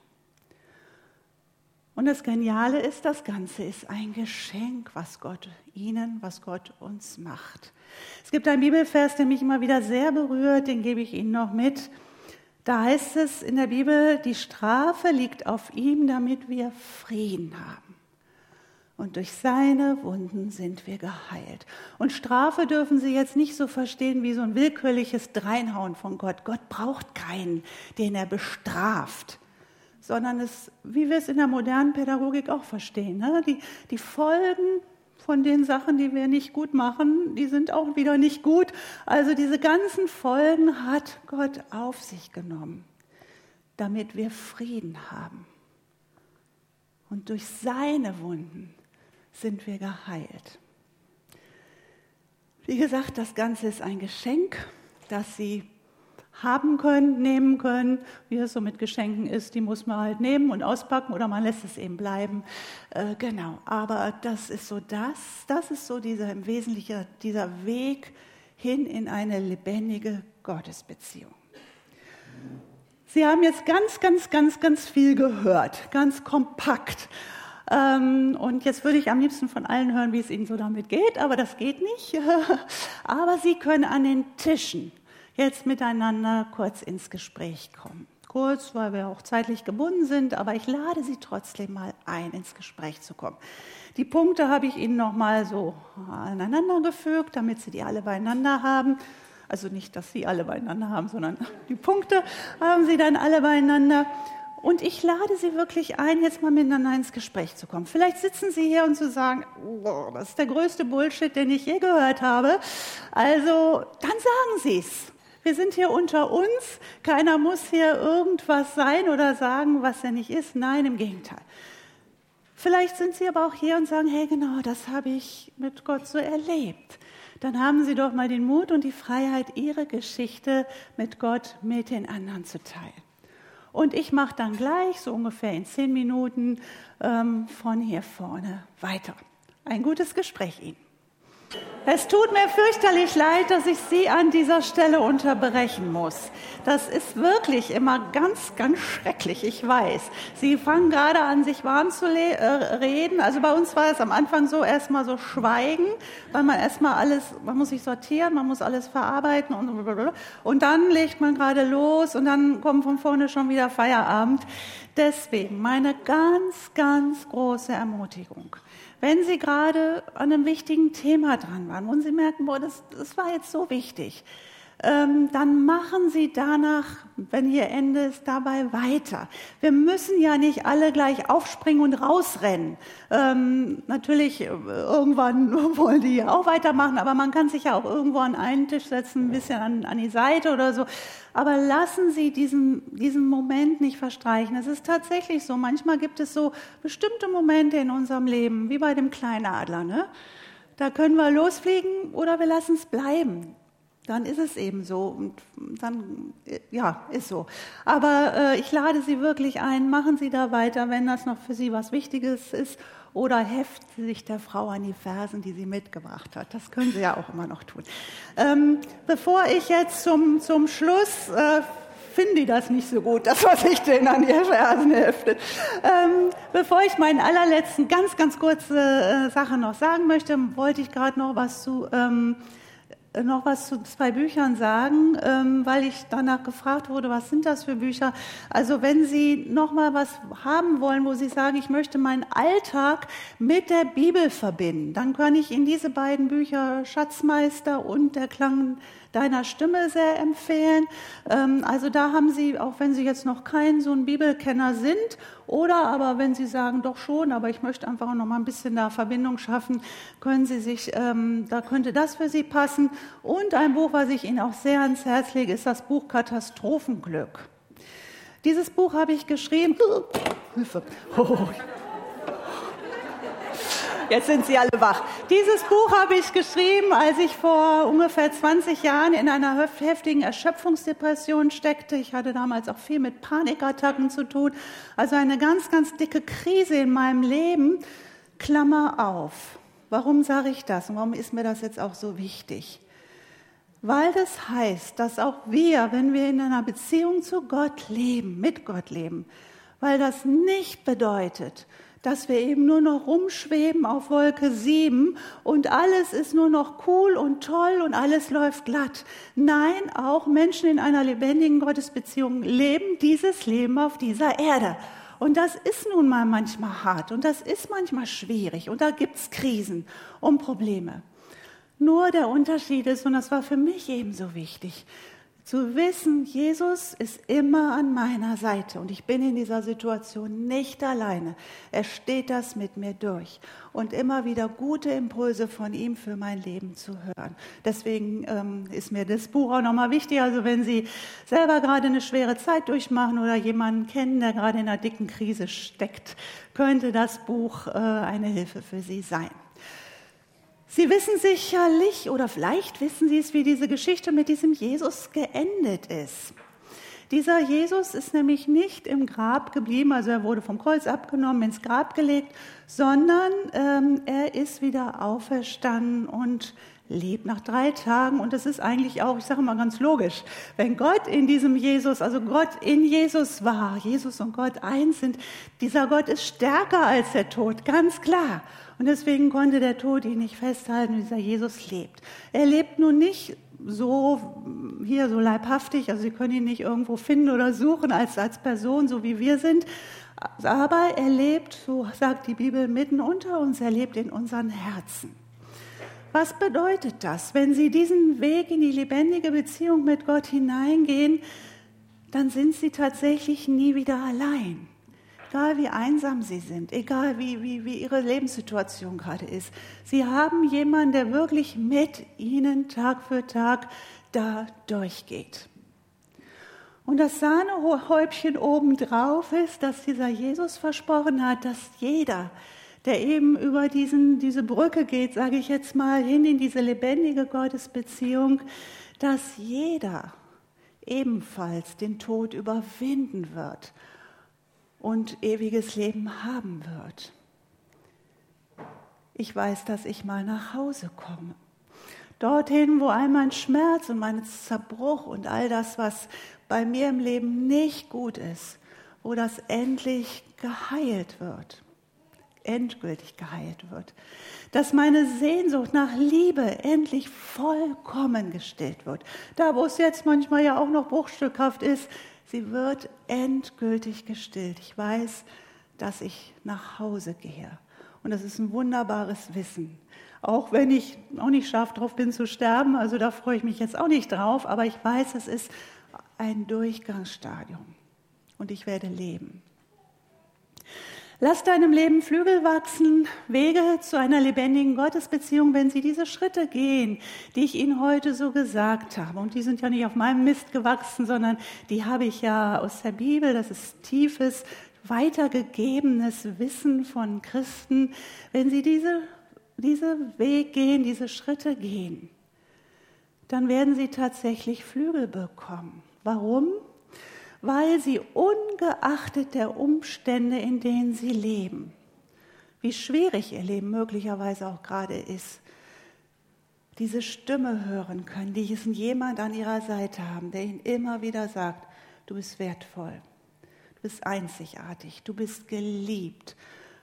Und das Geniale ist, das Ganze ist ein Geschenk, was Gott Ihnen, was Gott uns macht. Es gibt einen Bibelvers, der mich immer wieder sehr berührt, den gebe ich Ihnen noch mit. Da heißt es in der Bibel, die Strafe liegt auf ihm, damit wir Frieden haben. Und durch seine Wunden sind wir geheilt. Und Strafe dürfen Sie jetzt nicht so verstehen wie so ein willkürliches Dreinhauen von Gott. Gott braucht keinen, den er bestraft. Sondern es, wie wir es in der modernen Pädagogik auch verstehen, ne? die, die Folgen von den Sachen, die wir nicht gut machen, die sind auch wieder nicht gut. Also diese ganzen Folgen hat Gott auf sich genommen, damit wir Frieden haben. Und durch seine Wunden sind wir geheilt. Wie gesagt, das Ganze ist ein Geschenk, das Sie haben können, nehmen können, wie es so mit Geschenken ist, die muss man halt nehmen und auspacken oder man lässt es eben bleiben. Äh, genau, aber das ist so das, das ist so dieser im Wesentlichen dieser Weg hin in eine lebendige Gottesbeziehung. Sie haben jetzt ganz, ganz, ganz, ganz viel gehört, ganz kompakt. Ähm, und jetzt würde ich am liebsten von allen hören, wie es Ihnen so damit geht, aber das geht nicht. Aber Sie können an den Tischen jetzt miteinander kurz ins Gespräch kommen. Kurz, weil wir auch zeitlich gebunden sind, aber ich lade Sie trotzdem mal ein, ins Gespräch zu kommen. Die Punkte habe ich Ihnen noch mal so aneinander gefügt, damit Sie die alle beieinander haben. Also nicht, dass Sie alle beieinander haben, sondern die Punkte haben Sie dann alle beieinander. Und ich lade Sie wirklich ein, jetzt mal miteinander ins Gespräch zu kommen. Vielleicht sitzen Sie hier und Sie sagen, oh, das ist der größte Bullshit, den ich je gehört habe. Also, dann sagen Sie es. Wir sind hier unter uns. Keiner muss hier irgendwas sein oder sagen, was er nicht ist. Nein, im Gegenteil. Vielleicht sind Sie aber auch hier und sagen, hey, genau, das habe ich mit Gott so erlebt. Dann haben Sie doch mal den Mut und die Freiheit, Ihre Geschichte mit Gott mit den anderen zu teilen. Und ich mache dann gleich, so ungefähr in zehn Minuten, ähm, von hier vorne weiter. Ein gutes Gespräch Ihnen. Es tut mir fürchterlich leid, dass ich Sie an dieser Stelle unterbrechen muss. Das ist wirklich immer ganz, ganz schrecklich, ich weiß. Sie fangen gerade an, sich warm zu le- äh, reden. Also bei uns war es am Anfang so, erstmal so schweigen, weil man erstmal alles, man muss sich sortieren, man muss alles verarbeiten und und dann legt man gerade los und dann kommt von vorne schon wieder Feierabend. Deswegen meine ganz, ganz große Ermutigung. Wenn Sie gerade an einem wichtigen Thema dran waren und Sie merken, boah, das, das war jetzt so wichtig, ähm, dann machen Sie danach, wenn hier Ende ist, dabei weiter. Wir müssen ja nicht alle gleich aufspringen und rausrennen. Ähm, natürlich, irgendwann wollen die ja auch weitermachen, aber man kann sich ja auch irgendwo an einen Tisch setzen, ein bisschen an, an die Seite oder so. Aber lassen Sie diesen, diesen Moment nicht verstreichen. Es ist tatsächlich so, manchmal gibt es so bestimmte Momente in unserem Leben, wie bei dem kleinen Adler, ne? Da können wir losfliegen oder wir lassen es bleiben. Dann ist es eben so und dann, ja, ist so. Aber äh, ich lade Sie wirklich ein, machen Sie da weiter, wenn das noch für Sie was Wichtiges ist, oder heften Sie sich der Frau an die Fersen, die sie mitgebracht hat. Das können Sie ja auch immer noch tun. Ähm, bevor ich jetzt zum, zum Schluss, äh, finden die das nicht so gut, das, was ich denen an die Fersen hefte. Ähm, bevor ich meinen allerletzten, ganz, ganz kurze äh, Sache noch sagen möchte, wollte ich gerade noch was zu... Ähm, noch was zu zwei Büchern sagen, ähm, weil ich danach gefragt wurde, was sind das für Bücher? Also wenn Sie noch mal was haben wollen, wo Sie sagen, ich möchte meinen Alltag mit der Bibel verbinden, dann kann ich Ihnen diese beiden Bücher, Schatzmeister und Der Klang deiner Stimme, sehr empfehlen. Ähm, also da haben Sie, auch wenn Sie jetzt noch kein so ein Bibelkenner sind, oder aber wenn Sie sagen, doch schon, aber ich möchte einfach noch mal ein bisschen da Verbindung schaffen, können Sie sich, ähm, da könnte das für Sie passen. Und ein Buch, was ich Ihnen auch sehr ans Herz lege, ist das Buch Katastrophenglück. Dieses Buch habe ich geschrieben. Hilfe. Oh. Jetzt sind Sie alle wach. Dieses Buch habe ich geschrieben, als ich vor ungefähr zwanzig Jahren in einer heftigen Erschöpfungsdepression steckte. Ich hatte damals auch viel mit Panikattacken zu tun. Also eine ganz, ganz dicke Krise in meinem Leben. Klammer auf. Warum sage ich das und warum ist mir das jetzt auch so wichtig? Weil das heißt, dass auch wir, wenn wir in einer Beziehung zu Gott leben, mit Gott leben, weil das nicht bedeutet, dass wir eben nur noch rumschweben auf Wolke sieben und alles ist nur noch cool und toll und alles läuft glatt. Nein, auch Menschen in einer lebendigen Gottesbeziehung leben dieses Leben auf dieser Erde. Und das ist nun mal manchmal hart und das ist manchmal schwierig und da gibt's Krisen und Probleme. Nur der Unterschied ist, und das war für mich ebenso wichtig, zu wissen, Jesus ist immer an meiner Seite und ich bin in dieser Situation nicht alleine. Er steht das mit mir durch und immer wieder gute Impulse von ihm für mein Leben zu hören. Deswegen ähm, ist mir das Buch auch nochmal wichtig. Also wenn Sie selber gerade eine schwere Zeit durchmachen oder jemanden kennen, der gerade in einer dicken Krise steckt, könnte das Buch äh, eine Hilfe für Sie sein. Sie wissen sicherlich, oder vielleicht wissen Sie es, wie diese Geschichte mit diesem Jesus geendet ist. Dieser Jesus ist nämlich nicht im Grab geblieben, also er wurde vom Kreuz abgenommen, ins Grab gelegt, sondern ähm, er ist wieder auferstanden und lebt nach drei Tagen. Und das ist eigentlich auch, ich sage mal ganz logisch, wenn Gott in diesem Jesus, also Gott in Jesus war, Jesus und Gott eins sind, dieser Gott ist stärker als der Tod, ganz klar. Und deswegen konnte der Tod ihn nicht festhalten, dieser Jesus lebt. Er lebt nun nicht so hier so leibhaftig, also Sie können ihn nicht irgendwo finden oder suchen als, als Person, so wie wir sind, aber er lebt, so sagt die Bibel, mitten unter uns, er lebt in unseren Herzen. Was bedeutet das? Wenn Sie diesen Weg in die lebendige Beziehung mit Gott hineingehen, dann sind Sie tatsächlich nie wieder allein. Egal wie einsam Sie sind, egal wie, wie, wie Ihre Lebenssituation gerade ist. Sie haben jemanden, der wirklich mit Ihnen Tag für Tag da durchgeht. Und das Sahnehäubchen obendrauf ist, dass dieser Jesus versprochen hat, dass jeder, der eben über diesen, diese Brücke geht, sage ich jetzt mal, hin in diese lebendige Gottesbeziehung, dass jeder ebenfalls den Tod überwinden wird und ewiges Leben haben wird. Ich weiß, dass ich mal nach Hause komme. Dorthin, wo all mein Schmerz und mein Zerbruch und all das, was bei mir im Leben nicht gut ist, wo das endlich geheilt wird, endgültig geheilt wird. Dass meine Sehnsucht nach Liebe endlich vollkommen gestillt wird. Da, wo es jetzt manchmal ja auch noch bruchstückhaft ist, sie wird endgültig gestillt. Ich weiß, dass ich nach Hause gehe. Und das ist ein wunderbares Wissen. Auch wenn ich auch nicht scharf drauf bin zu sterben, also da freue ich mich jetzt auch nicht drauf, aber ich weiß, es ist ein Durchgangsstadium und ich werde leben. Lass deinem Leben Flügel wachsen, Wege zu einer lebendigen Gottesbeziehung, wenn sie diese Schritte gehen, die ich Ihnen heute so gesagt habe. Und die sind ja nicht auf meinem Mist gewachsen, sondern die habe ich ja aus der Bibel. Das ist tiefes, weitergegebenes Wissen von Christen. Wenn sie diese, diese Weg gehen, diese Schritte gehen, dann werden sie tatsächlich Flügel bekommen. Warum? Weil sie ungeachtet der Umstände, in denen sie leben, wie schwierig ihr Leben möglicherweise auch gerade ist, diese Stimme hören können, die jemand an ihrer Seite haben, der ihnen immer wieder sagt, du bist wertvoll, du bist einzigartig, du bist geliebt,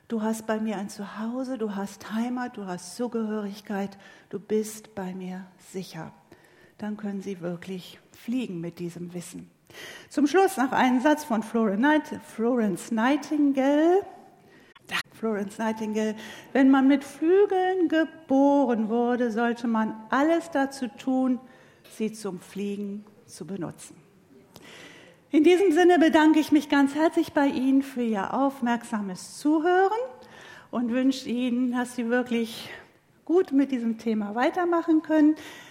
Du hast bei mir ein Zuhause, du hast Heimat, du hast Zugehörigkeit, du bist bei mir sicher. Dann können sie wirklich fliegen mit diesem Wissen. Zum Schluss noch einen Satz von Florence Nightingale. Florence Nightingale, wenn man mit Flügeln geboren wurde, sollte man alles dazu tun, sie zum Fliegen zu benutzen. In diesem Sinne bedanke ich mich ganz herzlich bei Ihnen für Ihr aufmerksames Zuhören und wünsche Ihnen, dass Sie wirklich gut mit diesem Thema weitermachen können.